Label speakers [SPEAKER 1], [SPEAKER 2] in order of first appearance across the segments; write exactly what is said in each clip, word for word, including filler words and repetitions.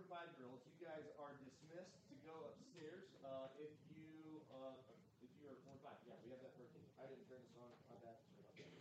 [SPEAKER 1] five girls, you guys are dismissed to go upstairs. Uh, if you uh, if you are four and five, yeah, we have that working. I didn't turn this on. My bad. Sorry about that.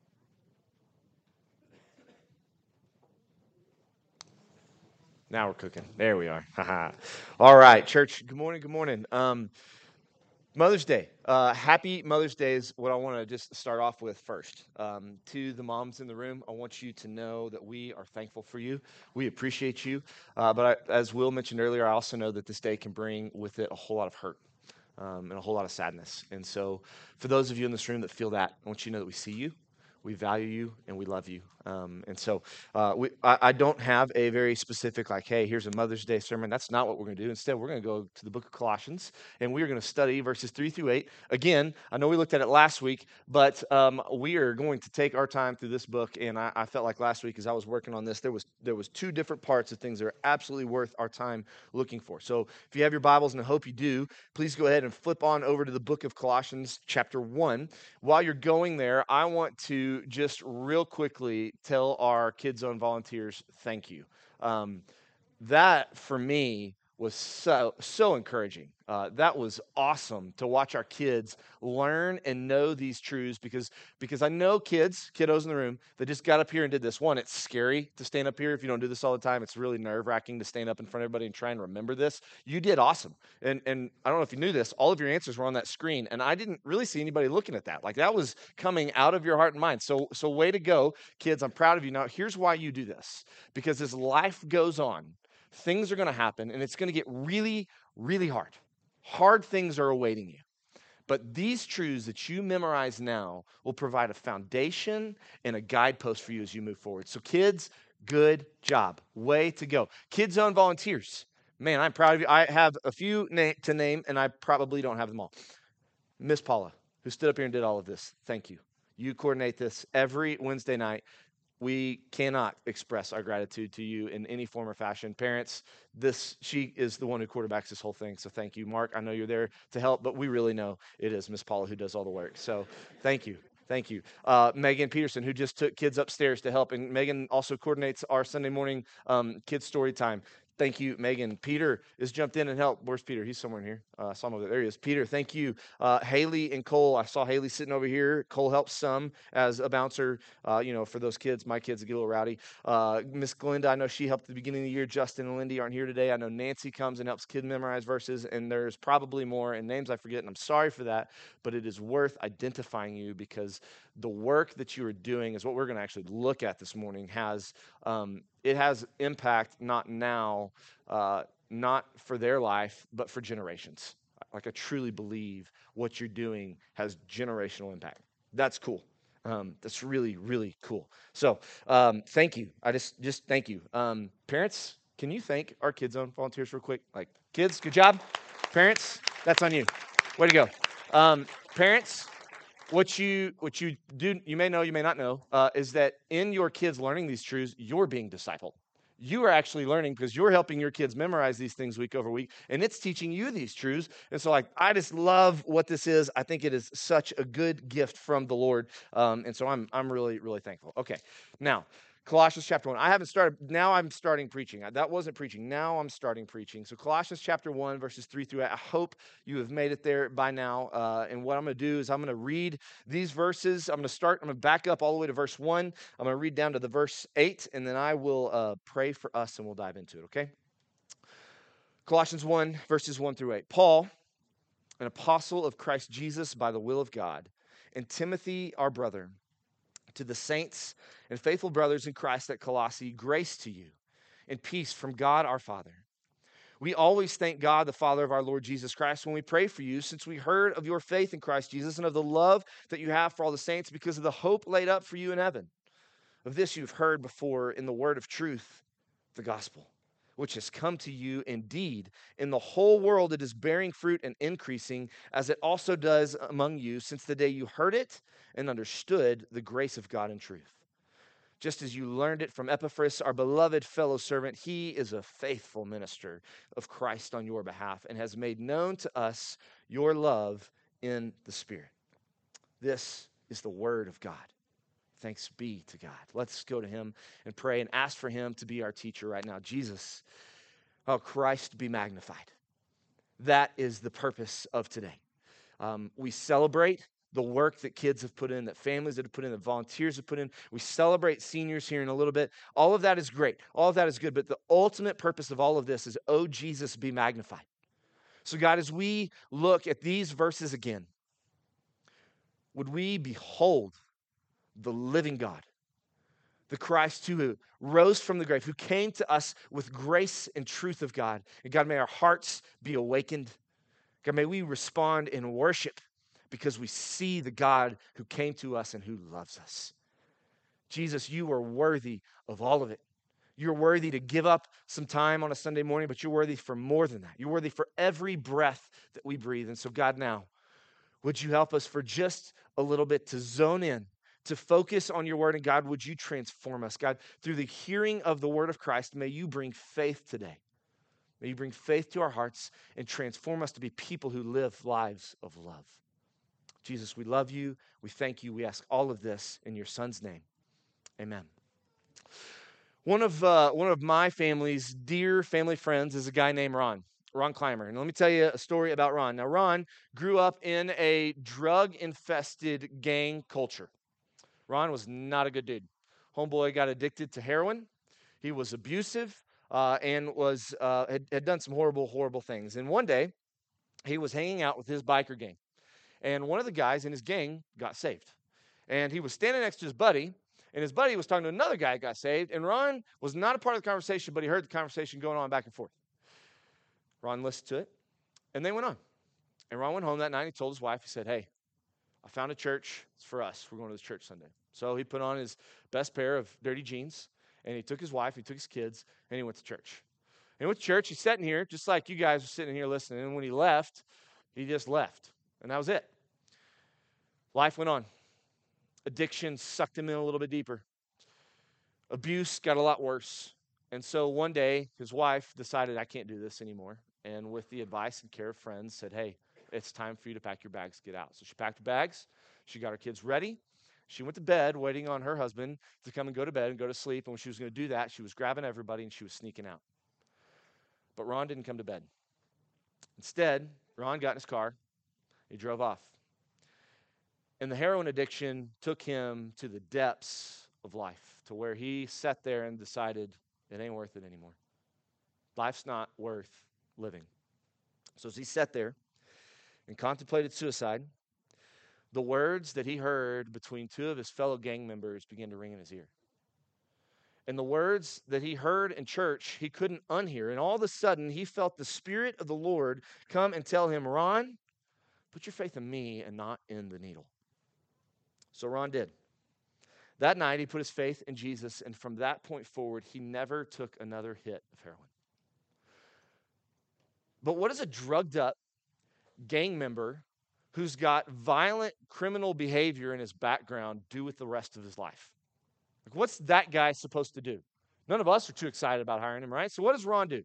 [SPEAKER 1] Now we're cooking. There we are. All right, church. Good morning. Good morning. Um, Mother's Day. Uh, happy Mother's Day is what I want to just start off with first. Um, to the moms in the room, I want you to know that we are thankful for you. We appreciate you. Uh, but I, as Will mentioned earlier, I also know that this day can bring with it a whole lot of hurt um, and a whole lot of sadness. And so, for those of you in this room that feel that, I want you to know that we see you. We value you and we love you. Um, and so uh, we, I, I don't have a very specific, like, hey, here's a Mother's Day sermon. That's not what we're going to do. Instead, we're going to go to the book of Colossians and we are going to study verses three through eight. Again, I know we looked at it last week, but um, we are going to take our time through this book. And I, I felt like last week as I was working on this, there was there was two different parts of things that are absolutely worth our time looking for. So if you have your Bibles, and I hope you do, please go ahead and flip on over to the book of Colossians chapter one. While you're going there, I want to just real quickly tell our Kids Zone volunteers thank you. Um, that for me was so so encouraging. Uh, that was awesome to watch our kids learn and know these truths because because I know kids, kiddos in the room that just got up here and did this. One, it's scary to stand up here if you don't do this all the time. It's really nerve wracking to stand up in front of everybody and try and remember this. You did awesome, and and I don't know if you knew this. All of your answers were on that screen, and I didn't really see anybody looking at that. Like that was coming out of your heart and mind. So so way to go, kids. I'm proud of you. Now here's why you do this, because as life goes on, things are going to happen and it's going to get really, really hard. Hard things are awaiting you. But these truths that you memorize now will provide a foundation and a guidepost for you as you move forward. So, kids, good job. Way to go. Kids Zone volunteers. Man, I'm proud of you. I have a few na- to name, and I probably don't have them all. Miss Paula, who stood up here and did all of this, thank you. You coordinate this every Wednesday night. We cannot express our gratitude to you in any form or fashion. Parents, this she is the one who quarterbacks this whole thing. So thank you, Mark. I know you're there to help, but we really know it is Miss Paula who does all the work. So thank you. Thank you. Uh, Megan Peterson, who just took kids upstairs to help. And Megan also coordinates our Sunday morning um, kids story time. Thank you, Megan. Peter has jumped in and helped. Where's Peter? He's somewhere in here. Uh, I saw him over there. There he is. Peter, thank you. Uh, Haley and Cole. I saw Haley sitting over here. Cole helps some as a bouncer, uh, you know, for those kids. My kids get a little rowdy. Uh, Miss Glinda, I know she helped at the beginning of the year. Justin and Lindy aren't here today. I know Nancy comes and helps kids memorize verses, and there's probably more, and names I forget, and I'm sorry for that, but it is worth identifying you because the work that you are doing is what we're going to actually look at this morning has um, it has impact not now, uh, not for their life, but for generations. Like I truly believe what you're doing has generational impact. That's cool. Um, that's really, really cool. So um, thank you. I just, just thank you. Um, parents, can you thank our Kids Zone volunteers real quick? Like, kids, good job. Parents, that's on you. Way to go. Um, parents, what you what you do, you may know, you may not know, uh, is that in your kids learning these truths, you're being discipled. You are actually learning because you're helping your kids memorize these things week over week, and it's teaching you these truths. And so, like, I just love what this is. I think it is such a good gift from the Lord, um, and so I'm I'm really really thankful. Okay, now Colossians chapter one. I haven't started. Now I'm starting preaching. That wasn't preaching. Now I'm starting preaching. So Colossians chapter one, verses three through eight. I hope you have made it there by now. Uh, and what I'm going to do is I'm going to read these verses. I'm going to start. I'm going to back up all the way to verse one. I'm going to read down to the verse eight, and then I will uh, pray for us, and we'll dive into it. Okay. Colossians one, verses one through eight. Paul, an apostle of Christ Jesus by the will of God, and Timothy, our brother, to the saints and faithful brothers in Christ at Colossae, grace to you and peace from God our Father. We always thank God, the Father of our Lord Jesus Christ, when we pray for you, since we heard of your faith in Christ Jesus and of the love that you have for all the saints because of the hope laid up for you in heaven. Of this you've heard before in the word of truth, the gospel, which has come to you indeed. In the whole world it is bearing fruit and increasing, as it also does among you since the day you heard it and understood the grace of God in truth. Just as you learned it from Epaphras, our beloved fellow servant, he is a faithful minister of Christ on your behalf and has made known to us your love in the Spirit. This is the word of God. Thanks be to God. Let's go to him and pray and ask for him to be our teacher right now. Jesus, Oh, Christ be magnified. That is the purpose of today. Um, we celebrate the work that kids have put in, that families have put in, that volunteers have put in. We celebrate seniors here in a little bit. All of that is great. All of that is good. But the ultimate purpose of all of this is, oh, Jesus be magnified. So, God, as we look at these verses again, would we behold the living God, the Christ who rose from the grave, who came to us with grace and truth of God. And God, may our hearts be awakened. God, may we respond in worship because we see the God who came to us and who loves us. Jesus, you are worthy of all of it. You're worthy to give up some time on a Sunday morning, but you're worthy for more than that. You're worthy for every breath that we breathe. And so, God, now, would you help us for just a little bit to zone in, to focus on your word? And God, would you transform us? God, through the hearing of the word of Christ, may you bring faith today. May you bring faith to our hearts and transform us to be people who live lives of love. Jesus, we love you. We thank you. We ask all of this in your son's name. Amen. One of, uh, one of my family's dear family friends is a guy named Ron, Ron Clymer. And let me tell you a story about Ron. Now, Ron grew up in a drug-infested gang culture. Ron was not a good dude. Homeboy got addicted to heroin. He was abusive uh, and was uh, had, had done some horrible, horrible things. And one day, he was hanging out with his biker gang. And one of the guys in his gang got saved. And he was standing next to his buddy, and his buddy was talking to another guy who got saved, and Ron was not a part of the conversation, but he heard the conversation going on back and forth. Ron listened to it, and they went on. And Ron went home that night, and he told his wife, he said, hey, I found a church. It's for us. We're going to this church Sunday. So he put on his best pair of dirty jeans, and he took his wife, he took his kids, and he went to church. And he went to church. He's sitting here, just like you guys were sitting here listening. And when he left, he just left. And that was it. Life went on. Addiction sucked him in a little bit deeper. Abuse got a lot worse. And so one day, his wife decided, I can't do this anymore. And with the advice and care of friends, said, hey, it's time for you to pack your bags, get out. So she packed her bags. She got her kids ready. She went to bed, waiting on her husband to come and go to bed and go to sleep. And when she was going to do that, she was grabbing everybody and she was sneaking out. But Ron didn't come to bed. Instead, Ron got in his car. He drove off. And the heroin addiction took him to the depths of life, to where he sat there and decided it ain't worth it anymore. Life's not worth living. So as he sat there and contemplated suicide, the words that he heard between two of his fellow gang members began to ring in his ear. And the words that he heard in church, he couldn't unhear. And all of a sudden, he felt the Spirit of the Lord come and tell him, Ron, put your faith in me and not in the needle. So Ron did. That night, he put his faith in Jesus, and from that point forward, he never took another hit of heroin. But what does a drugged up gang member who's got violent criminal behavior in his background do with the rest of his life? Like, what's that guy supposed to do? None of us are too excited about hiring him, right? So what does Ron do?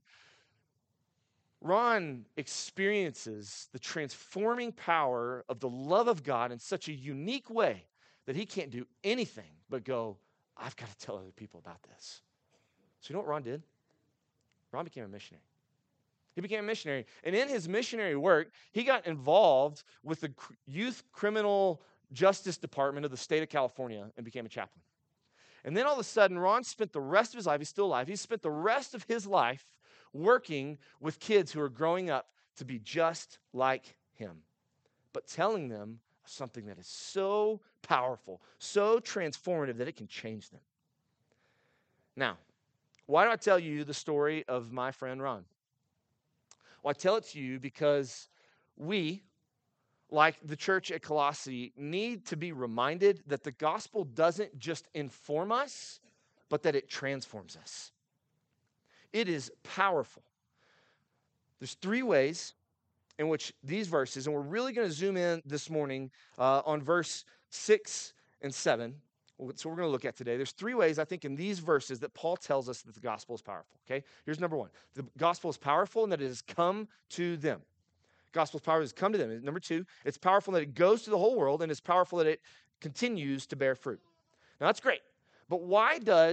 [SPEAKER 1] Ron experiences the transforming power of the love of God in such a unique way that he can't do anything but go, I've got to tell other people about this. So you know what Ron did? Ron became a missionary. He became a missionary. And in his missionary work, he got involved with the Youth Criminal Justice Department of the state of California and became a chaplain. And then all of a sudden, Ron spent the rest of his life, he's still alive, he spent the rest of his life working with kids who are growing up to be just like him, but telling them something that is so powerful, so transformative that it can change them. Now, why do I tell you the story of my friend Ron? Well, I tell it to you because we, like the church at Colossae, need to be reminded that the gospel doesn't just inform us, but that it transforms us. It is powerful. There's three ways in which these verses, and we're really going to zoom in this morning uh, on verse six and seven. So we're going to look at today. There's three ways, I think, in these verses that Paul tells us that the gospel is powerful. Okay, here's number one. The gospel is powerful in that it has come to them. Gospel's power has come to them. Number two, it's powerful that it goes to the whole world, and it's powerful that it continues to bear fruit. Now, that's great. But why does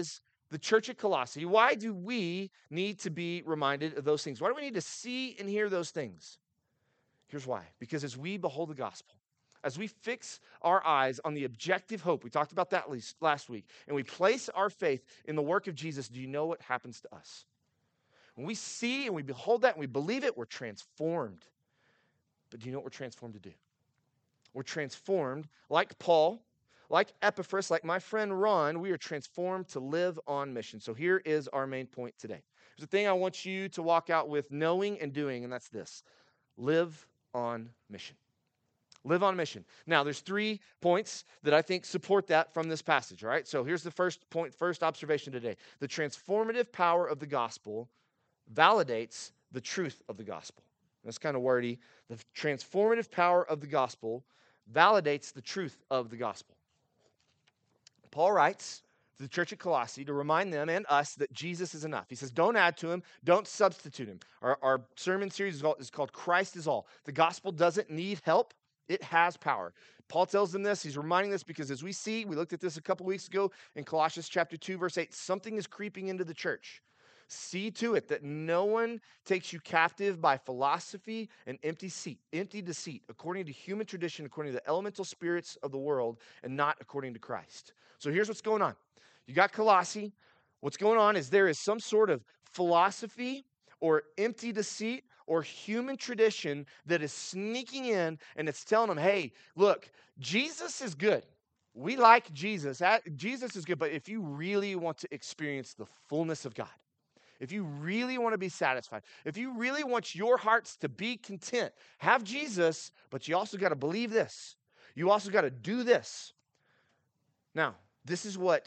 [SPEAKER 1] the church at Colossae, why do we need to be reminded of those things? Why do we need to see and hear those things? Here's why. Because as we behold the gospel, as we fix our eyes on the objective hope, we talked about that last week, and we place our faith in the work of Jesus, do you know what happens to us? When we see and we behold that and we believe it, we're transformed. But do you know what we're transformed to do? We're transformed, like Paul, like Epaphras, like my friend Ron, we are transformed to live on mission. So here is our main point today. There's a thing I want you to walk out with knowing and doing, and that's this. Live on mission. Live on mission. Now, there's three points that I think support that from this passage, all right? So here's the first point, first observation today. The transformative power of the gospel validates the truth of the gospel. That's kind of wordy. The transformative power of the gospel validates the truth of the gospel. Paul writes to the church at Colossae to remind them and us that Jesus is enough. He says, don't add to him, don't substitute him. Our, our sermon series is called, is called Christ is All. The gospel doesn't need help. It has power. Paul tells them this. He's reminding us because as we see, we looked at this a couple weeks ago in Colossians chapter two, verse eight, something is creeping into the church. See to it that no one takes you captive by philosophy and empty deceit, empty deceit, according to human tradition, according to the elemental spirits of the world, and not according to Christ. So here's what's going on. You got Colossae. What's going on is there is some sort of philosophy or empty deceit or human tradition that is sneaking in and it's telling them, hey, look, Jesus is good. We like Jesus. Jesus is good, but if you really want to experience the fullness of God, if you really want to be satisfied, if you really want your hearts to be content, have Jesus, but you also got to believe this. You also got to do this. Now, this is what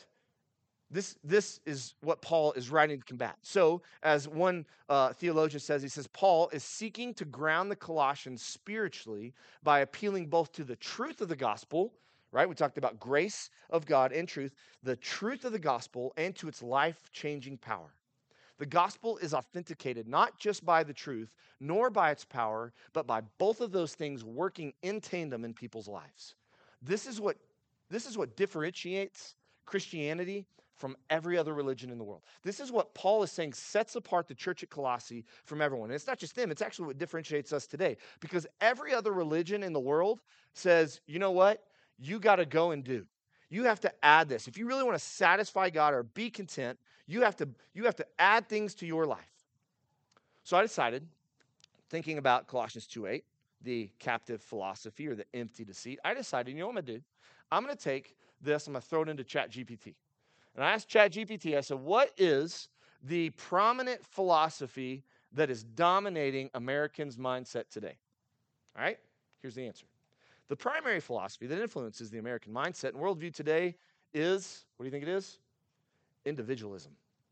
[SPEAKER 1] This, this is what Paul is writing to combat. So, as one uh, theologian says, he says, Paul is seeking to ground the Colossians spiritually by appealing both to the truth of the gospel, right? We talked about grace of God and truth, the truth of the gospel, and to its life-changing power. The gospel is authenticated not just by the truth, nor by its power, but by both of those things working in tandem in people's lives. This is what, this is what differentiates Christianity from every other religion in the world. This is what Paul is saying sets apart the church at Colossae from everyone. And it's not just them, it's actually what differentiates us today. Because every other religion in the world says, you know what? You got to go and do. You have to add this. If you really want to satisfy God or be content, you have to, you have to add things to your life. So I decided, thinking about Colossians two eight, the captive philosophy or the empty deceit, I decided, you know what I'm going to do? I'm going to take this, I'm going to throw it into ChatGPT. And I asked ChatGPT, I said, what is the prominent philosophy that is dominating Americans' mindset today? All right, here's the answer. The primary philosophy that influences the American mindset and worldview today is, what do you think it is? Individualism.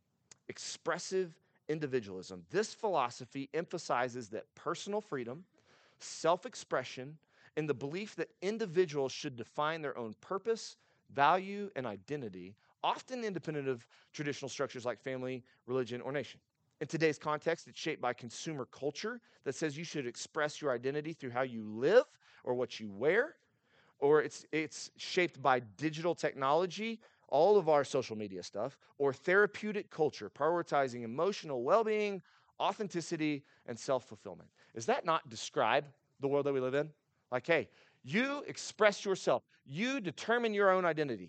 [SPEAKER 1] Expressive individualism. This philosophy emphasizes that personal freedom, self-expression, and the belief that individuals should define their own purpose, value, and identity, often independent of traditional structures like family, religion, or nation. In today's context, it's shaped by consumer culture that says you should express your identity through how you live or what you wear, or it's, it's shaped by digital technology, all of our social media stuff, or therapeutic culture, prioritizing emotional well-being, authenticity, and self-fulfillment. Does that not describe the world that we live in? Like, hey, you express yourself. You determine your own identity.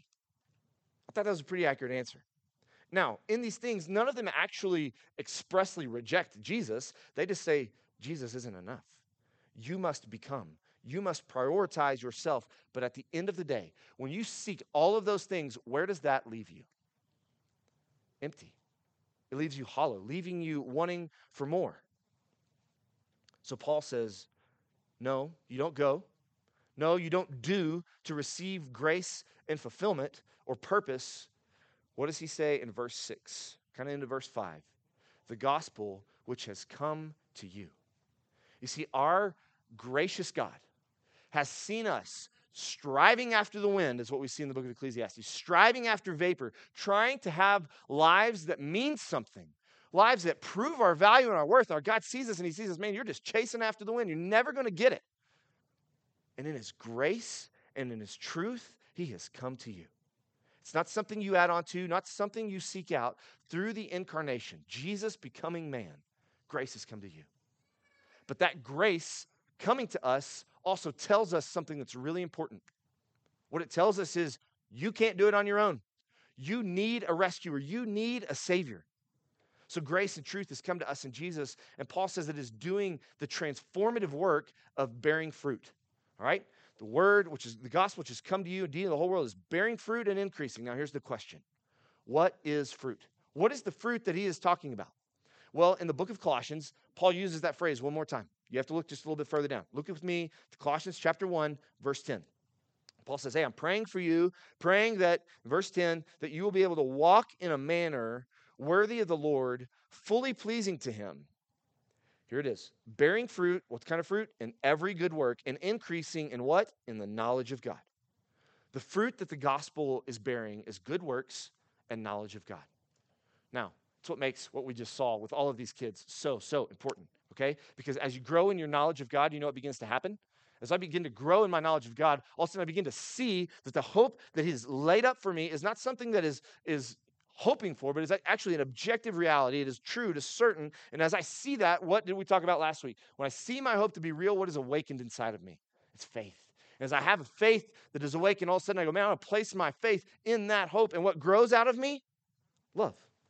[SPEAKER 1] I thought that was a pretty accurate answer. Now, in these things, none of them actually expressly reject Jesus. They just say, Jesus isn't enough. You must become. You must prioritize yourself. But at the end of the day, when you seek all of those things, where does that leave you? Empty. It leaves you hollow, leaving you wanting for more. So Paul says, no, you don't go. No, you don't do to receive grace and fulfillment or purpose. What does he say in verse six? Kind of into verse five. The gospel which has come to you. You see, our gracious God has seen us striving after the wind, is what we see in the book of Ecclesiastes, striving after vapor, trying to have lives that mean something, lives that prove our value and our worth. Our God sees us and he sees us, man, you're just chasing after the wind. You're never going to get it. And in his grace and in his truth, he has come to you. It's not something you add on to, not something you seek out. Through the incarnation, Jesus becoming man, grace has come to you. But that grace coming to us also tells us something that's really important. What it tells us is you can't do it on your own. You need a rescuer. You need a savior. So grace and truth has come to us in Jesus, and Paul says it is doing the transformative work of bearing fruit. All right? The word, which is the gospel, which has come to you, and the whole world, is bearing fruit and increasing. Now here's the question. What is fruit? What is the fruit that he is talking about? Well, in the book of Colossians, Paul uses that phrase one more time. You have to look just a little bit further down. Look with me to Colossians chapter one, verse ten. Paul says, hey, I'm praying for you, praying that, verse ten, that you will be able to walk in a manner worthy of the Lord, fully pleasing to him. Here it is. Bearing fruit, what kind of fruit? In every good work, and increasing in what? In the knowledge of God. The fruit that the gospel is bearing is good works and knowledge of God. Now, it's what makes what we just saw with all of these kids so, so important, okay? Because as you grow in your knowledge of God, you know what begins to happen? As I begin to grow in my knowledge of God, all of a sudden I begin to see that the hope that He's laid up for me is not something that is, is hoping for, but is actually an objective reality. It is true, it is certain. And as I see that, what did we talk about last week? When I see my hope to be real, what is awakened inside of me? It's faith. And as I have a faith that is awakened, all of a sudden I go, man, I want to place my faith in that hope. And what grows out of me? Love.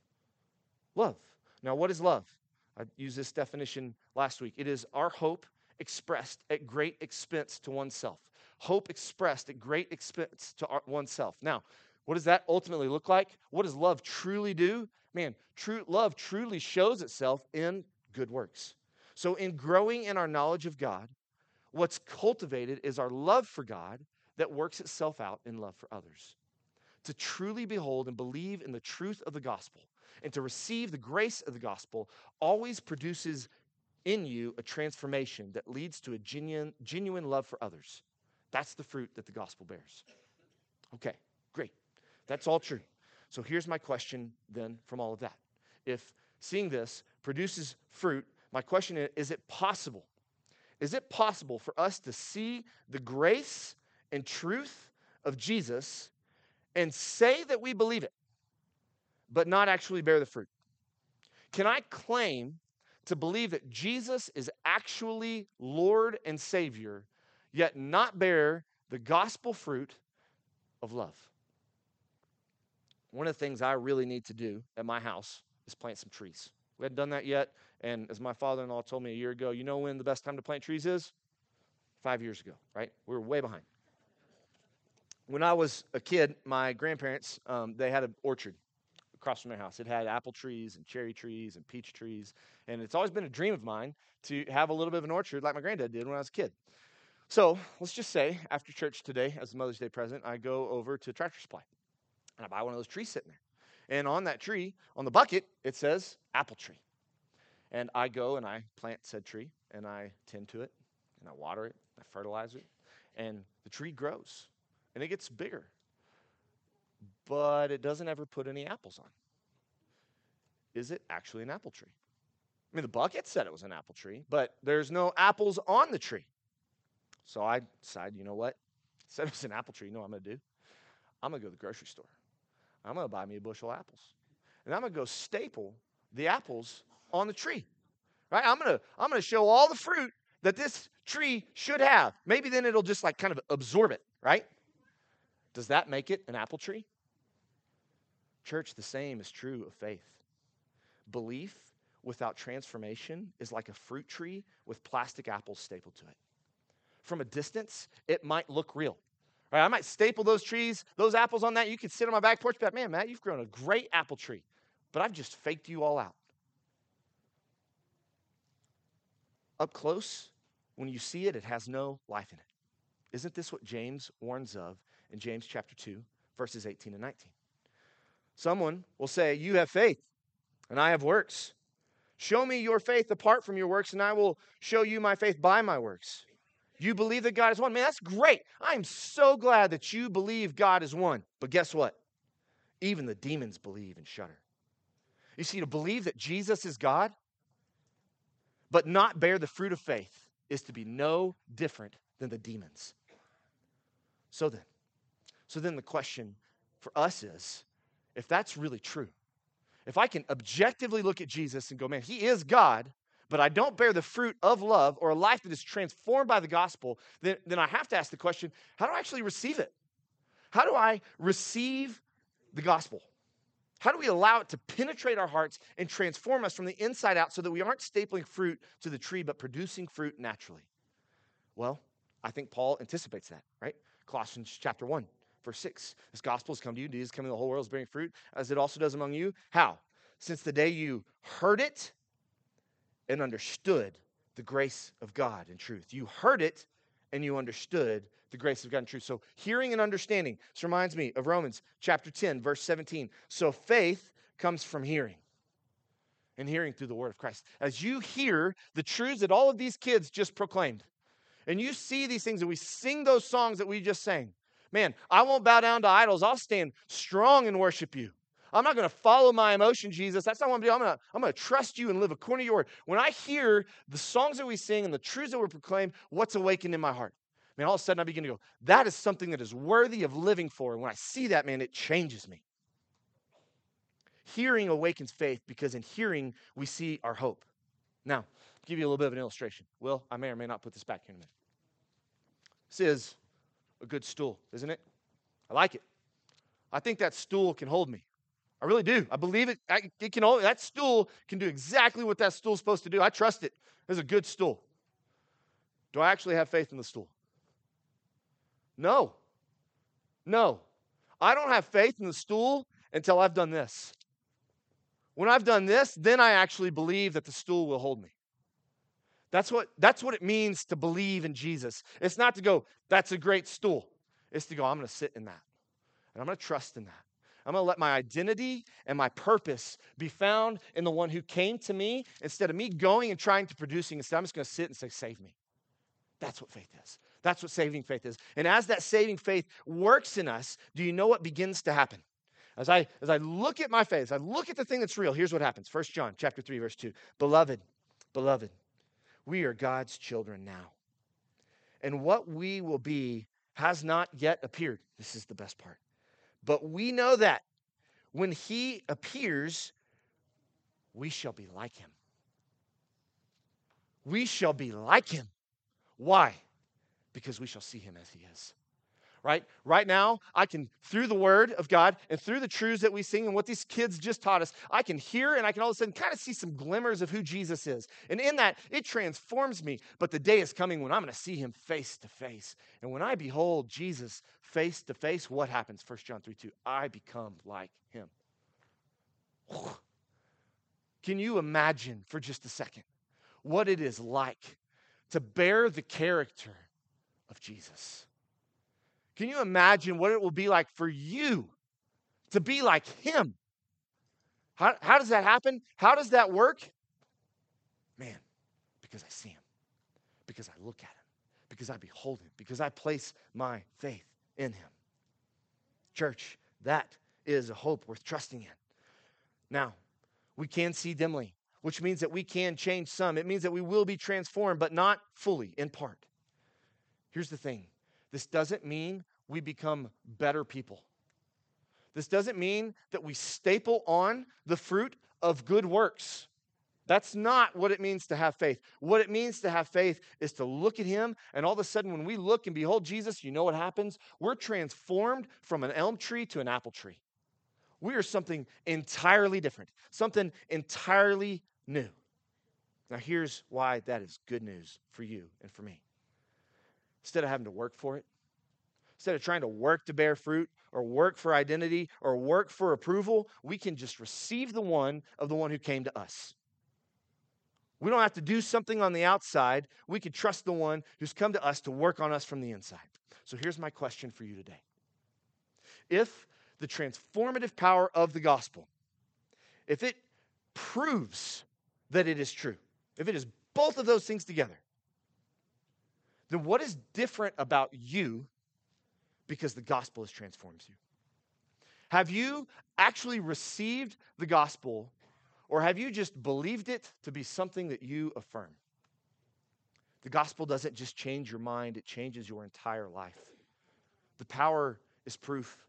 [SPEAKER 1] Love. Now, what is love? I used this definition last week. It is our hope expressed at great expense to oneself. Hope expressed at great expense to our, oneself. Now, what does that ultimately look like? What does love truly do? Man, true love truly shows itself in good works. So in growing in our knowledge of God, what's cultivated is our love for God that works itself out in love for others. To truly behold and believe in the truth of the gospel and to receive the grace of the gospel always produces in you a transformation that leads to a genuine, genuine love for others. That's the fruit that the gospel bears. Okay, great. That's all true. So here's my question then from all of that. If seeing this produces fruit, my question is, is it possible? Is it possible for us to see the grace and truth of Jesus and say that we believe it, but not actually bear the fruit? Can I claim to believe that Jesus is actually Lord and Savior, yet not bear the gospel fruit of love? One of the things I really need to do at my house is plant some trees. We hadn't done that yet, and as my father-in-law told me a year ago, you know when the best time to plant trees is? Five years ago, right? We were way behind. When I was a kid, my grandparents, um, they had an orchard across from their house. It had apple trees and cherry trees and peach trees, and it's always been a dream of mine to have a little bit of an orchard like my granddad did when I was a kid. So let's just say after church today, as a Mother's Day present, I go over to Tractor Supply, and I buy one of those trees sitting there. And on that tree, on the bucket, it says apple tree. And I go and I plant said tree, and I tend to it, and I water it, I fertilize it, and the tree grows, and it gets bigger. But it doesn't ever put any apples on. Is it actually an apple tree? I mean, the bucket said it was an apple tree, but there's no apples on the tree. So I decided, you know what? It said it was an apple tree. You know what I'm going to do? I'm going to go to the grocery store. I'm going to buy me a bushel of apples. And I'm going to go staple the apples on the tree. Right? I'm going to I'm going to show all the fruit that this tree should have. Maybe then it'll just like kind of absorb it, right? Does that make it an apple tree? Church, the same is true of faith. Belief without transformation is like a fruit tree with plastic apples stapled to it. From a distance, it might look real. Right? I might staple those trees, those apples on that. You could sit on my back porch and be like, man, Matt, you've grown a great apple tree. But I've just faked you all out. Up close, when you see it, it has no life in it. Isn't this what James warns of in James chapter two, verses eighteen and nineteen? Someone will say, you have faith, and I have works. Show me your faith apart from your works, and I will show you my faith by my works. You believe that God is one. Man, that's great. I'm so glad that you believe God is one. But guess what? Even the demons believe and shudder. You see, to believe that Jesus is God, but not bear the fruit of faith, is to be no different than the demons. So then, so then the question for us is, if that's really true, if I can objectively look at Jesus and go, man, he is God, but I don't bear the fruit of love or a life that is transformed by the gospel, then, then I have to ask the question, how do I actually receive it? How do I receive the gospel? How do we allow it to penetrate our hearts and transform us from the inside out so that we aren't stapling fruit to the tree, but producing fruit naturally? Well, I think Paul anticipates that, right? Colossians chapter one. Verse six, this gospel has come to you, Jesus is coming to the whole world is bearing fruit, as it also does among you. How? Since the day you heard it and understood the grace of God and truth. You heard it and you understood the grace of God and truth. So hearing and understanding. This reminds me of Romans chapter ten, verse seventeen. So faith comes from hearing, and hearing through the word of Christ. As you hear the truths that all of these kids just proclaimed, and you see these things, and we sing those songs that we just sang, man, I won't bow down to idols. I'll stand strong and worship you. I'm not going to follow my emotion, Jesus. That's not what I'm going to do. I'm going to, I'm going to trust you and live according to your word. When I hear the songs that we sing and the truths that we proclaim, what's awakened in my heart? Man, all of a sudden I begin to go, that is something that is worthy of living for. And when I see that, man, it changes me. Hearing awakens faith because in hearing, we see our hope. Now, I'll give you a little bit of an illustration. Will, I may or may not put this back here in a minute. This is a good stool, isn't it? I like it. I think that stool can hold me. I really do. I believe it. I, it can hold, that stool can do exactly what that stool's supposed to do. I trust it. It's a good stool. Do I actually have faith in the stool? No. No. I don't have faith in the stool until I've done this. When I've done this, then I actually believe that the stool will hold me. That's what, that's what it means to believe in Jesus. It's not to go, that's a great stool. It's to go, I'm going to sit in that. And I'm going to trust in that. I'm going to let my identity and my purpose be found in the one who came to me instead of me going and trying to producing. Instead, I'm just going to sit and say, save me. That's what faith is. That's what saving faith is. And as that saving faith works in us, do you know what begins to happen? As I, as I look at my faith, as I look at the thing that's real, here's what happens. First John chapter three, verse two. Beloved, beloved, we are God's children now. And what we will be has not yet appeared. This is the best part. But we know that when he appears, we shall be like him. We shall be like him. Why? Because we shall see him as he is. Right? Right now, I can, through the word of God and through the truths that we sing and what these kids just taught us, I can hear and I can all of a sudden kind of see some glimmers of who Jesus is. And in that, it transforms me. But the day is coming when I'm going to see him face to face. And when I behold Jesus face to face, what happens? First John three two, I become like him. Can you imagine for just a second what it is like to bear the character of Jesus? Can you imagine what it will be like for you to be like him? How, how does that happen? How does that work? Man, because I see him, because I look at him, because I behold him, because I place my faith in him. Church, that is a hope worth trusting in. Now, we can see dimly, which means that we can change some. It means that we will be transformed, but not fully, in part. Here's the thing. This doesn't mean we become better people. This doesn't mean that we staple on the fruit of good works. That's not what it means to have faith. What it means to have faith is to look at him, and all of a sudden when we look and behold Jesus, you know what happens? We're transformed from an elm tree to an apple tree. We are something entirely different, something entirely new. Now here's why that is good news for you and for me. Instead of having to work for it, instead of trying to work to bear fruit or work for identity or work for approval, we can just receive the one of the one who came to us. We don't have to do something on the outside. We can trust the one who's come to us to work on us from the inside. So here's my question for you today. If the transformative power of the gospel, if it proves that it is true, if it is both of those things together, then what is different about you because the gospel has transformed you? Have you actually received the gospel, or have you just believed it to be something that you affirm? The gospel doesn't just change your mind, it changes your entire life. The power is proof.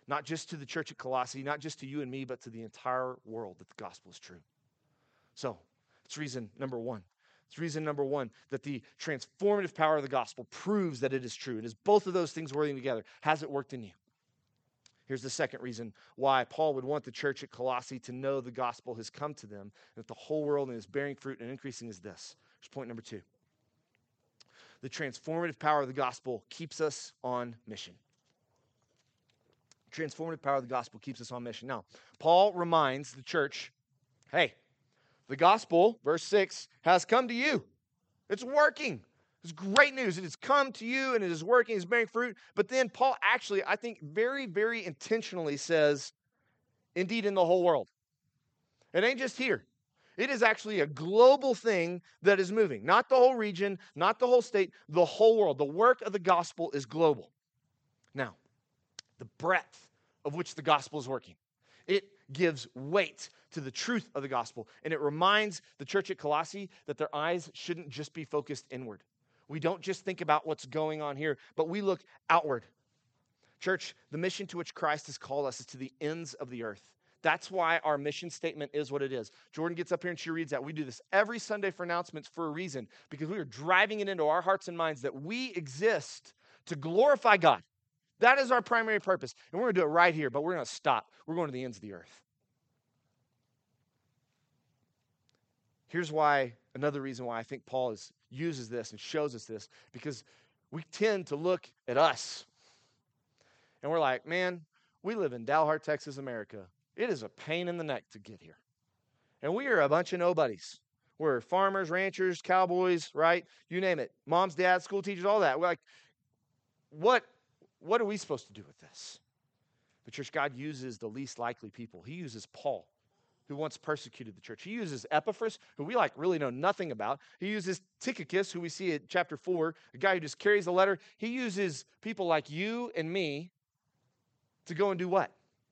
[SPEAKER 1] Not just to the church at Colossae, not just to you and me, but to the entire world that the gospel is true. So, it's reason number one. It's reason number one that the transformative power of the gospel proves that it is true. And as both of those things working together, has it worked in you? Here's the second reason why Paul would want the church at Colossae to know the gospel has come to them, and that the whole world is bearing fruit and increasing is this. Here's point number two. The transformative power of the gospel keeps us on mission. Transformative power of the gospel keeps us on mission. Now, Paul reminds the church, hey, the gospel, verse six, has come to you. It's working. It's great news. It has come to you and it is working. It's bearing fruit. But then Paul actually, I think, very, very intentionally says, indeed, in the whole world. It ain't just here. It is actually a global thing that is moving. Not the whole region, not the whole state, the whole world. The work of the gospel is global. Now, the breadth of which the gospel is working. It gives weight to the truth of the gospel. And it reminds the church at Colossae that their eyes shouldn't just be focused inward. We don't just think about what's going on here, but we look outward. Church, the mission to which Christ has called us is to the ends of the earth. That's why our mission statement is what it is. Jordan gets up here and she reads that. We do this every Sunday for announcements for a reason, because we are driving it into our hearts and minds that we exist to glorify God. That is our primary purpose. And we're going to do it right here, but we're going to stop. We're going to the ends of the earth. Here's why, another reason why I think Paul is, uses this and shows us this, because we tend to look at us and we're like, man, we live in Dalhart, Texas, America. It is a pain in the neck to get here. And we are a bunch of nobodies. We're farmers, ranchers, cowboys, right? You name it. Moms, dads, school teachers, all that. We're like, what, what are we supposed to do with this? But church, God uses the least likely people. He uses Paul, who once persecuted the church. He uses Epaphras, who we like really know nothing about. He uses Tychicus, who we see at chapter four, a guy who just carries the letter. He uses people like you and me to go and do what?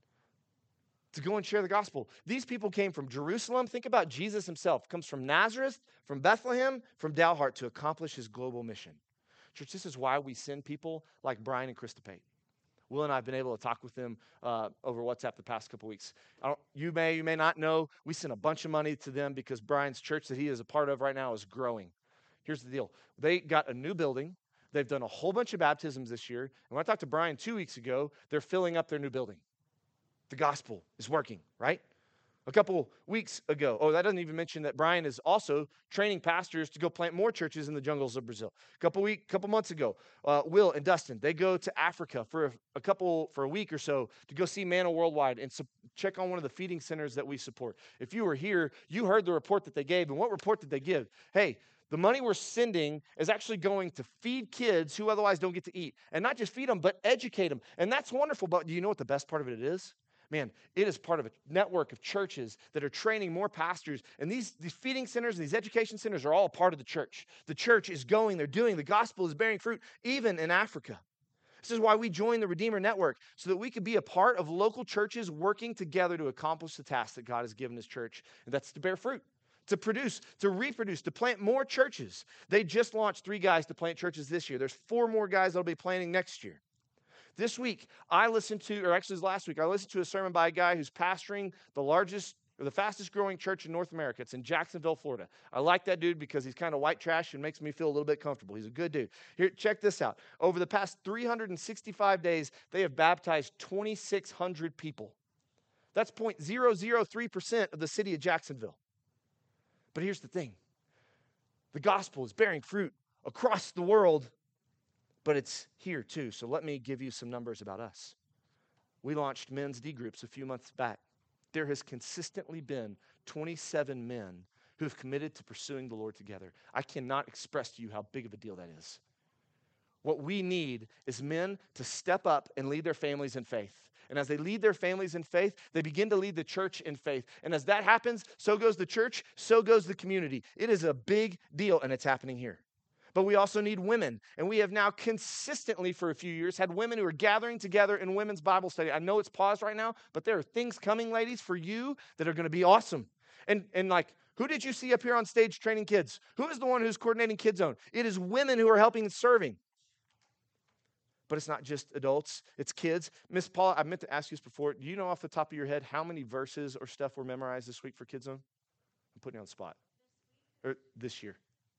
[SPEAKER 1] To go and share the gospel. These people came from Jerusalem. Think about Jesus himself. Comes from Nazareth, from Bethlehem, from Dalhart to accomplish his global mission. Church, this is why we send people like Brian and Krista Pate. Will and I have been able to talk with them uh, over WhatsApp the past couple weeks. I don't, you may, you may not know, we sent a bunch of money to them because Brian's church that he is a part of right now is growing. Here's the deal. They got a new building. They've done a whole bunch of baptisms this year. And when I talked to Brian two weeks ago, they're filling up their new building. The gospel is working, right? A couple weeks ago, oh, that doesn't even mention that Brian is also training pastors to go plant more churches in the jungles of Brazil. A couple week, couple months ago, uh, Will and Dustin, they go to Africa for a, a couple, for a week or so to go see Manna Worldwide and su- check on one of the feeding centers that we support. If you were here, you heard the report that they gave. And what report did they give? Hey, the money we're sending is actually going to feed kids who otherwise don't get to eat. And not just feed them, but educate them. And that's wonderful. But do you know what the best part of it is? Man, it is part of a network of churches that are training more pastors. And these, these feeding centers and these education centers are all a part of the church. The church is going, they're doing, the gospel is bearing fruit, even in Africa. This is why we joined the Redeemer Network, so that we could be a part of local churches working together to accomplish the task that God has given his church, and that's to bear fruit, to produce, to reproduce, to plant more churches. They just launched three guys to plant churches this year. There's four more guys that'll be planting next year. This week, I listened to, or actually it was last week, I listened to a sermon by a guy who's pastoring the largest, or the fastest growing church in North America. It's in Jacksonville, Florida. I like that dude because he's kind of white trash and makes me feel a little bit comfortable. He's a good dude. Here, check this out. Over the past three hundred sixty-five days, they have baptized twenty-six hundred people. That's zero point zero zero three percent of the city of Jacksonville. But here's the thing. The gospel is bearing fruit across the world, but it's here too. So let me give you some numbers about us. We launched men's D groups a few months back. There has consistently been twenty-seven men who have committed to pursuing the Lord together. I cannot express to you how big of a deal that is. What we need is men to step up and lead their families in faith. And as they lead their families in faith, they begin to lead the church in faith. And as that happens, so goes the church, so goes the community. It is a big deal, and it's happening here. But we also need women. And we have now consistently for a few years had women who are gathering together in women's Bible study. I know it's paused right now, but there are things coming, ladies, for you that are going to be awesome. And, and like, who did you see up here on stage training kids? Who is the one who's coordinating Kids Zone? It is women who are helping and serving. but it's not just adults, it's kids. Miss Paula, I meant to ask you this before. Do you know off the top of your head how many verses or stuff were memorized this week for Kids Zone? I'm putting you on the spot. Or this year.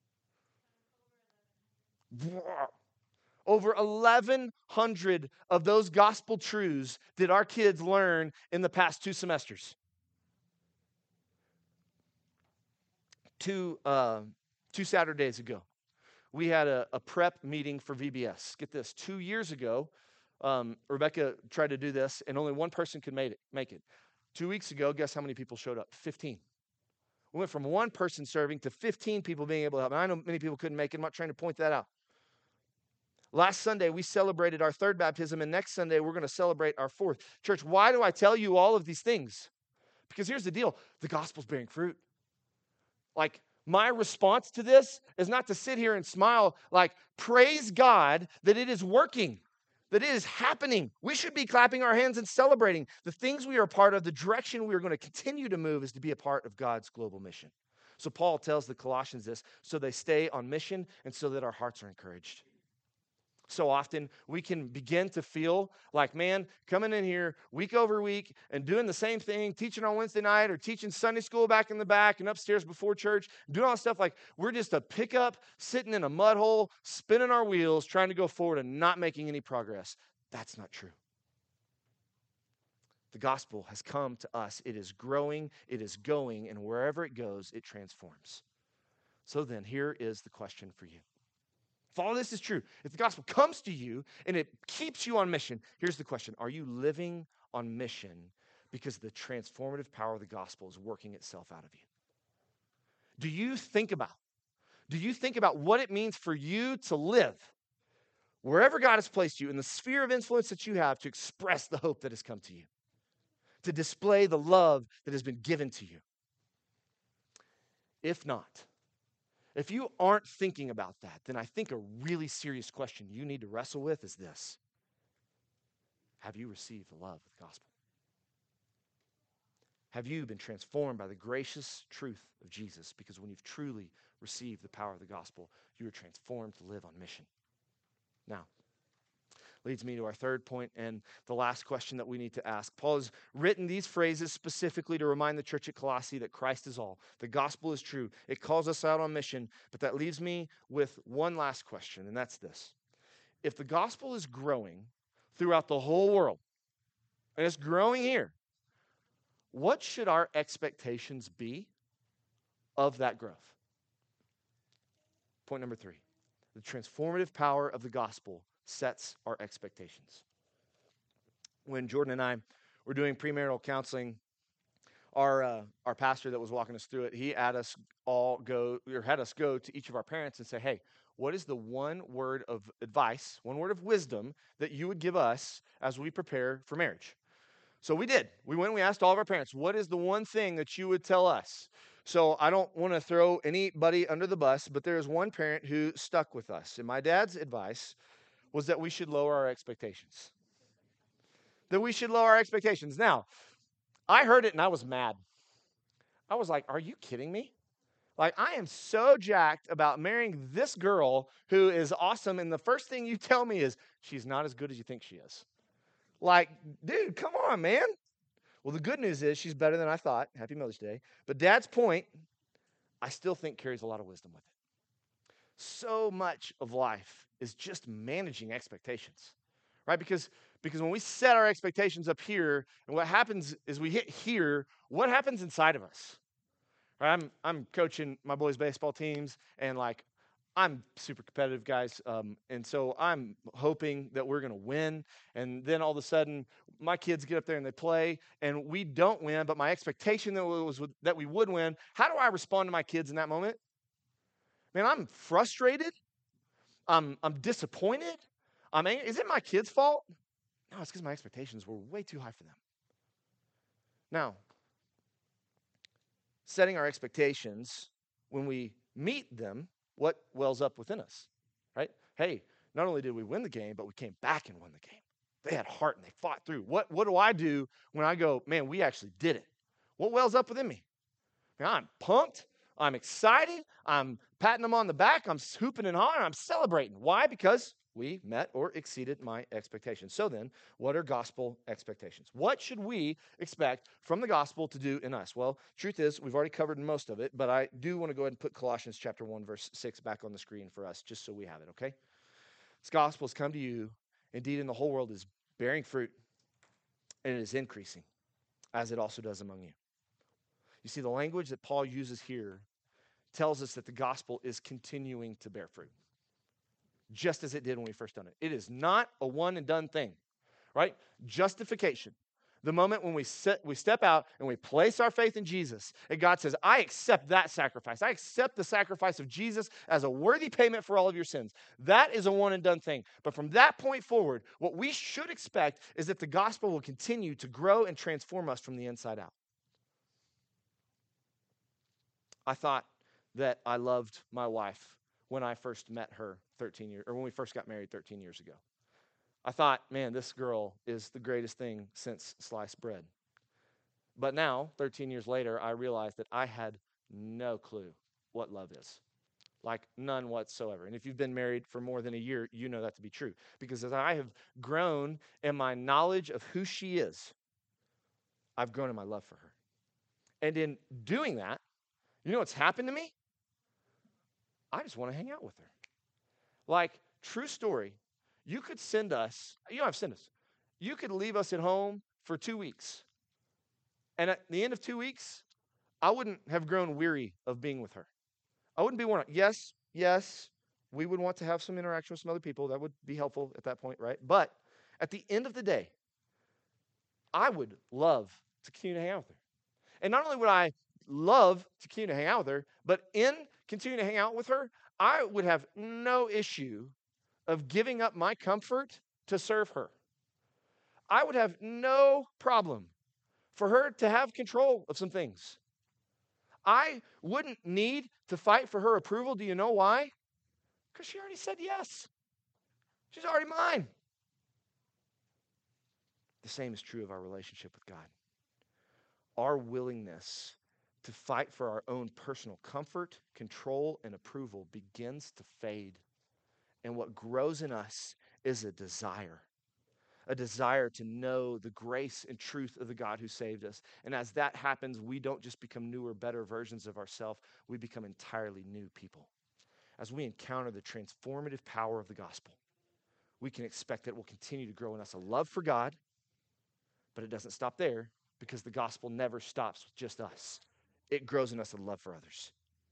[SPEAKER 1] Over eleven hundred of those gospel truths did our kids learn in the past two semesters. Two, uh, two Saturdays ago, we had a, a prep meeting for V B S. Get this, two years ago, um, Rebecca tried to do this, and only one person could make it, make it. Two weeks ago, guess how many people showed up? fifteen. We went from one person serving to fifteen people being able to help. And I know many people couldn't make it. I'm not trying to point that out. Last Sunday, we celebrated our third baptism, and next Sunday, we're going to celebrate our fourth. Church, why do I tell you all of these things? Because here's the deal. The gospel's bearing fruit. Like, my response to this is not to sit here and smile, like, praise God that it is working, that it is happening. We should be clapping our hands and celebrating the things we are a part of. The direction we are going to continue to move is to be a part of God's global mission. So Paul tells the Colossians this, so they stay on mission and so that our hearts are encouraged. So often we can begin to feel like, man, coming in here week over week and doing the same thing, teaching on Wednesday night or teaching Sunday school back in the back and upstairs before church, doing all that stuff like we're just a pickup sitting in a mud hole, spinning our wheels, trying to go forward and not making any progress. That's not true. The gospel has come to us. It is growing, it is going, and wherever it goes, it transforms. So then, here is the question for you. If all this is true, if the gospel comes to you and it keeps you on mission, here's the question. Are you living on mission because the transformative power of the gospel is working itself out of you? Do you think about, do you think about what it means for you to live wherever God has placed you in the sphere of influence that you have to express the hope that has come to you, to display the love that has been given to you? If not, if you aren't thinking about that, then I think a really serious question you need to wrestle with is this. Have you received the love of the gospel? Have you been transformed by the gracious truth of Jesus? Because when you've truly received the power of the gospel, you are transformed to live on mission. Now, leads me to our third point and the last question that we need to ask. Paul has written these phrases specifically to remind the church at Colossae that Christ is all. The gospel is true. It calls us out on mission, but that leaves me with one last question, and that's this. If the gospel is growing throughout the whole world, and it's growing here, what should our expectations be of that growth? Point number three, the transformative power of the gospel sets our expectations. When Jordan and I were doing premarital counseling, our uh, our pastor that was walking us through it, he had us all go, or had us go to each of our parents and say, hey, what is the one word of advice, one word of wisdom that you would give us as we prepare for marriage? So we did. We went and we asked all of our parents, what is the one thing that you would tell us? So I don't want to throw anybody under the bus, but there is one parent who stuck with us. And my dad's advice was that we should lower our expectations. That we should lower our expectations. Now, I heard it and I was mad. I was like, are you kidding me? Like, I am so jacked about marrying this girl who is awesome, and the first thing you tell me is, she's not as good as you think she is. Like, dude, come on, man. Well, the good news is she's better than I thought. Happy Mother's Day. But Dad's point, I still think carries a lot of wisdom with it. So much of life is just managing expectations, right? Because, because when we set our expectations up here, and what happens is we hit here, what happens inside of us? Right? I'm, I'm coaching my boys' baseball teams, and like, I'm super competitive, guys, um, and so I'm hoping that we're going to win, and then all of a sudden, my kids get up there and they play, and we don't win, but my expectation that was that we would win. How do I respond to my kids in that moment? Man, I'm frustrated. I'm I'm disappointed. I'm angry. Is it my kids' fault? No, it's because my expectations were way too high for them. Now, setting our expectations when we meet them, what wells up within us, right? Hey, not only did we win the game, but we came back and won the game. They had heart and they fought through. What, what do I do when I go, man, we actually did it? What wells up within me? Man, I'm pumped. I'm excited. I'm patting them on the back. I'm hooping and hollering. I'm celebrating. Why? Because We met or exceeded my expectations. So then, what are gospel expectations? What should we expect from the gospel to do in us? Well, truth is, we've already covered most of it, but I do want to go ahead and put Colossians chapter one, verse six back on the screen for us, just so we have it, okay? This gospel has come to you. Indeed, in the whole world is bearing fruit, and it is increasing, as it also does among you. You see, the language that Paul uses here tells us that the gospel is continuing to bear fruit, just as it did when we first done it. It is not a one and done thing, right? Justification. The moment when we set, we step out and we place our faith in Jesus, and God says, I accept that sacrifice. I accept the sacrifice of Jesus as a worthy payment for all of your sins. That is a one and done thing. But from that point forward, what we should expect is that the gospel will continue to grow and transform us from the inside out. I thought that I loved my wife when I first met her thirteen years, or when we first got married thirteen years ago. I thought, man, this girl is the greatest thing since sliced bread. But now, thirteen years later, I realized that I had no clue what love is. Like none whatsoever. And if you've been married for more than a year, you know that to be true. Because as I have grown in my knowledge of who she is, I've grown in my love for her. And in doing that, you know what's happened to me? I just want to hang out with her. Like, true story, you could send us, you don't have to send us, you could leave us at home for two weeks. And at the end of two weeks, I wouldn't have grown weary of being with her. I wouldn't be worn out. Yes, yes, we would want to have some interaction with some other people. That would be helpful at that point, right? But at the end of the day, I would love to continue to hang out with her. And not only would I love to continue to hang out with her, but in continuing to hang out with her, I would have no issue of giving up my comfort to serve her. I would have no problem for her to have control of some things. I wouldn't need to fight for her approval. Do you know why? Because she already said yes. She's already mine. The same is true of our relationship with God. Our willingness to fight for our own personal comfort, control, and approval begins to fade. And what grows in us is a desire, a desire to know the grace and truth of the God who saved us. And as that happens, we don't just become newer, better versions of ourselves, we become entirely new people. As we encounter the transformative power of the gospel, we can expect that it will continue to grow in us a love for God, but it doesn't stop there because the gospel never stops with just us. It grows in us a love for others.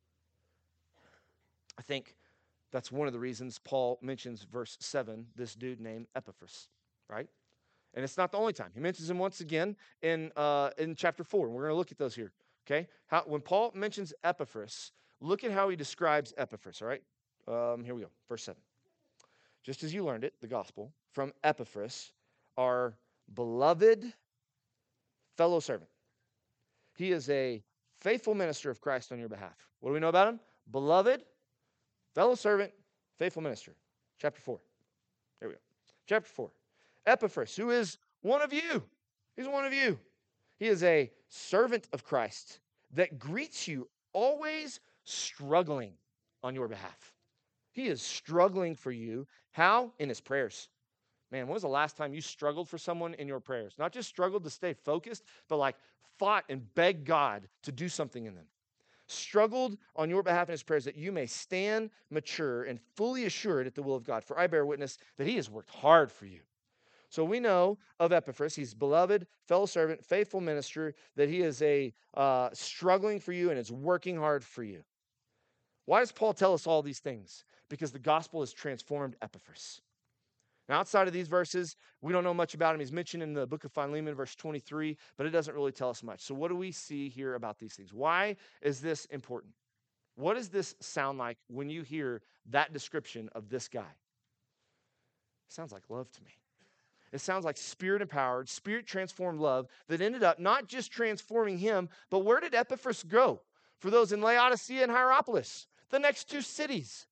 [SPEAKER 1] I think that's one of the reasons Paul mentions verse seven, this dude named Epaphras, right? And it's not the only time. He mentions him once again in uh, in chapter four. And we're going to look at those here, okay? How, when Paul mentions Epaphras, look at how he describes Epaphras, all right? Um, here we go, verse seven. Just as you learned it, the gospel, from Epaphras, our beloved fellow servant. He is a faithful minister of Christ on your behalf. What do we know about him? Beloved, fellow servant, faithful minister. Chapter four. There we go. Chapter four. Epaphras, who is one of you. He's one of you. He is a servant of Christ that greets you, always struggling on your behalf. He is struggling for you. How? In his prayers. Man, when was the last time you struggled for someone in your prayers? Not just struggled to stay focused, but like fought and begged God to do something in them. Struggled on your behalf in his prayers that you may stand mature and fully assured at the will of God. For I bear witness that he has worked hard for you. So we know of Epaphras, he's beloved, fellow servant, faithful minister, that he is a uh, struggling for you and is working hard for you. Why does Paul tell us all these things? Because the gospel has transformed Epaphras. Now, outside of these verses, we don't know much about him. He's mentioned in the book of Philemon, verse twenty-three, but it doesn't really tell us much. So what do we see here about these things? Why is this important? What does this sound like when you hear that description of this guy? It sounds like love to me. It sounds like spirit-empowered, spirit-transformed love that ended up not just transforming him, but where did Epaphras go? For those in Laodicea and Hierapolis, the next two cities.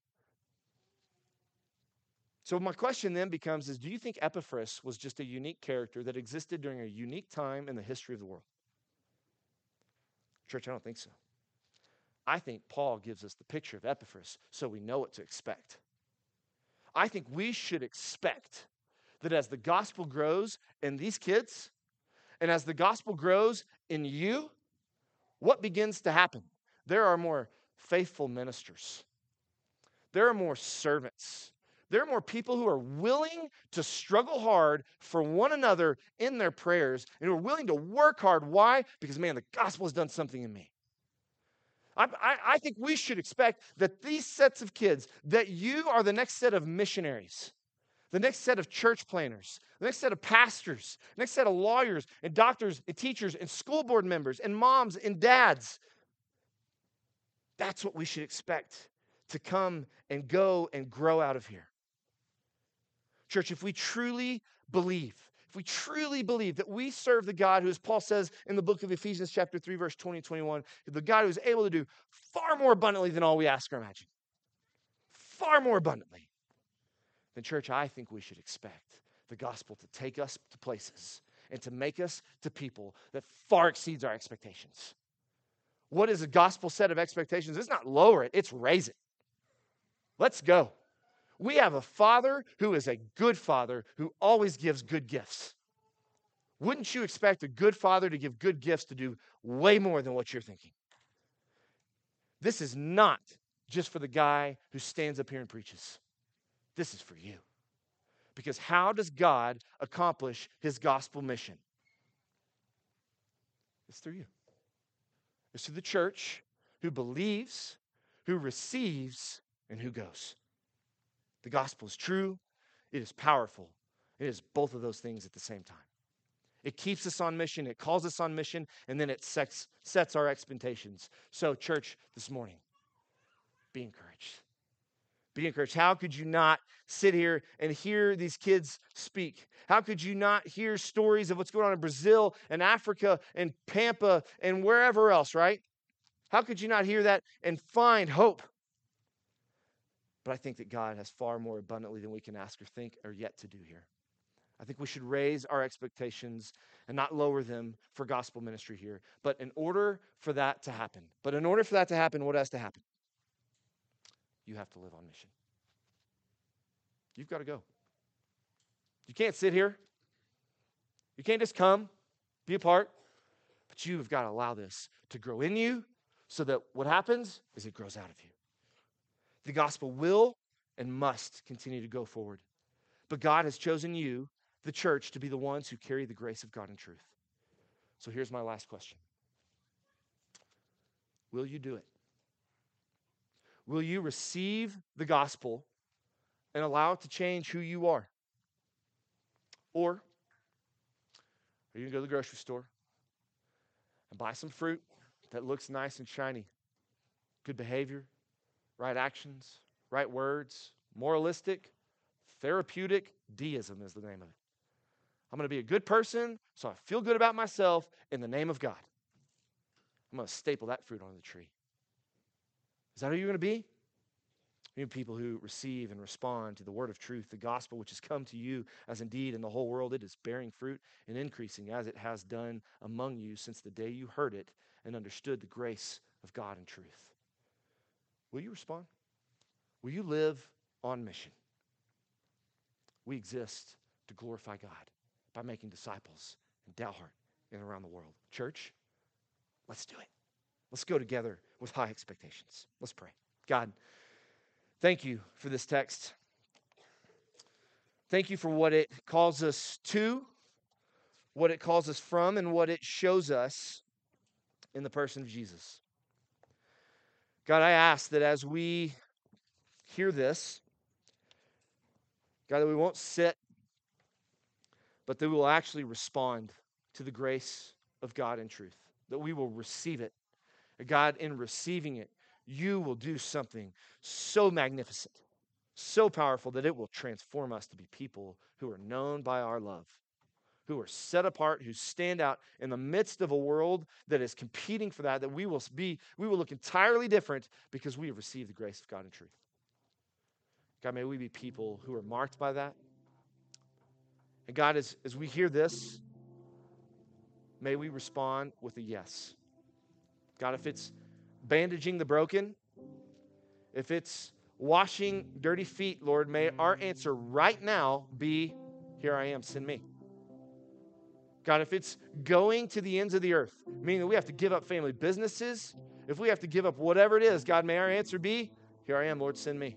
[SPEAKER 1] So my question then becomes is, do you think Epaphras was just a unique character that existed during a unique time in the history of the world? Church, I don't think so. I think Paul gives us the picture of Epaphras so we know what to expect. I think we should expect that as the gospel grows in these kids, and as the gospel grows in you, what begins to happen? There are more faithful ministers. There are more servants. There are more people who are willing to struggle hard for one another in their prayers and who are willing to work hard. Why? Because, man, the gospel has done something in me. I, I, I think we should expect that these sets of kids, that you are the next set of missionaries, the next set of church planners, the next set of pastors, the next set of lawyers and doctors and teachers and school board members and moms and dads. That's what we should expect to come and go and grow out of here. Church, if we truly believe, if we truly believe that we serve the God who, as Paul says in the book of Ephesians chapter three, verse twenty and twenty-one, the God who is able to do far more abundantly than all we ask or imagine, far more abundantly, then church, I think we should expect the gospel to take us to places and to make us to people that far exceeds our expectations. What is a gospel set of expectations? It's not lower it, it's raise it. Let's go. We have a Father who is a good Father who always gives good gifts. Wouldn't you expect a good Father to give good gifts to do way more than what you're thinking? This is not just for the guy who stands up here and preaches. This is for you. Because how does God accomplish his gospel mission? It's through you. It's through the church who believes, who receives, and who goes. The gospel is true, it is powerful. It is both of those things at the same time. It keeps us on mission, it calls us on mission, and then it sets, sets our expectations. So, church, this morning, be encouraged. Be encouraged. How could you not sit here and hear these kids speak? How could you not hear stories of what's going on in Brazil and Africa and Pampa and wherever else, right? How could you not hear that and find hope? But I think that God has far more abundantly than we can ask or think or yet to do here. I think we should raise our expectations and not lower them for gospel ministry here. But in order for that to happen, but in order for that to happen, what has to happen? You have to live on mission. You've got to go. You can't sit here. You can't just come, be a part, but you've got to allow this to grow in you so that what happens is it grows out of you. The gospel will and must continue to go forward. But God has chosen you, the church, to be the ones who carry the grace of God in truth. So here's my last question. Will you do it? Will you receive the gospel and allow it to change who you are? Or are you going to go to the grocery store and buy some fruit that looks nice and shiny? Good behavior, right actions, right words, moralistic, therapeutic deism is the name of it. I'm going to be a good person so I feel good about myself in the name of God. I'm going to staple that fruit on the tree. Is that who you're going to be? You people who receive and respond to the word of truth, the gospel which has come to you, as indeed in the whole world it is bearing fruit and increasing as it has done among you since the day you heard it and understood the grace of God in truth. Will you respond? Will you live on mission? We exist to glorify God by making disciples in Dalhart and around the world. Church, let's do it. Let's go together with high expectations. Let's pray. God, thank you for this text. Thank you for what it calls us to, what it calls us from, and what it shows us in the person of Jesus. God, I ask that as we hear this, God, that we won't sit, but that we will actually respond to the grace of God in truth, that we will receive it. God, in receiving it, you will do something so magnificent, so powerful that it will transform us to be people who are known by our love, who are set apart, who stand out in the midst of a world that is competing for that, that we will be, we will look entirely different because we have received the grace of God in truth. God, may we be people who are marked by that. And God, as, as we hear this, may we respond with a yes. God, if it's bandaging the broken, if it's washing dirty feet, Lord, may our answer right now be, here I am, send me. God, if it's going to the ends of the earth, meaning that we have to give up family businesses, if we have to give up whatever it is, God, may our answer be, here I am, Lord, send me.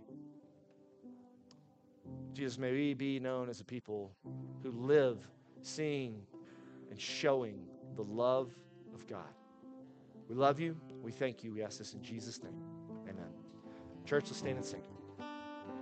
[SPEAKER 1] Jesus, may we be known as a people who live seeing and showing the love of God. We love you. We thank you. We ask this in Jesus' name. Amen. Church, let's stand and sing.